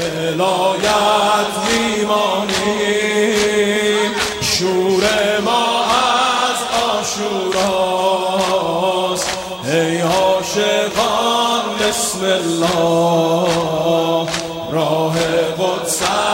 ولایت میمانیم، شور ما از عاشوراست. ای عاشقان بسم الله، راه قدس